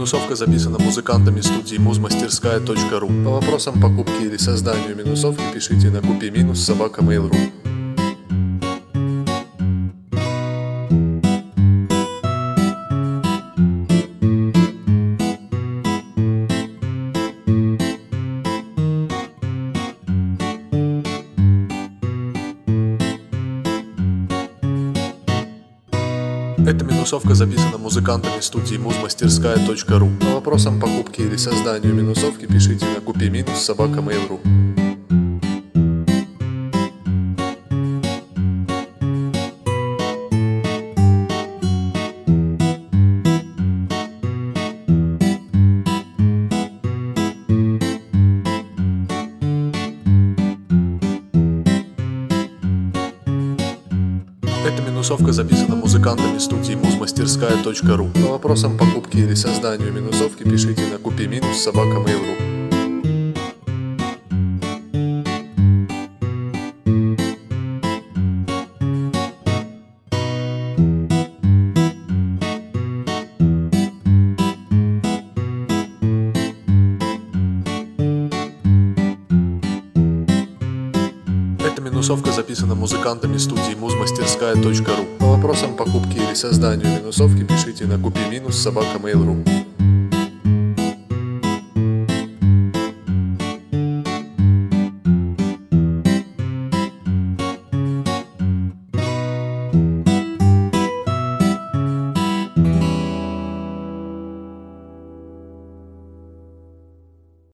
минусовка записана музыкантами студии muzmasтерская.ру. По вопросам покупки или созданию минусовки пишите на kupi-собака.mail.ru. Эта минусовка записана музыкантами студии muzmasтерская.ру. По вопросам покупки или созданию минусовки пишите на kupi-собака.mail.ru. Эта минусовка записана музыкантами студии muzmasтерская.ру. По вопросам покупки или созданию минусовки пишите на kupi-собака.mail.ru. Эта минусовка записана музыкантами студии muzmasтерская.ру. По вопросам покупки или созданию минусовки пишите на kupi-собака.mail.ru.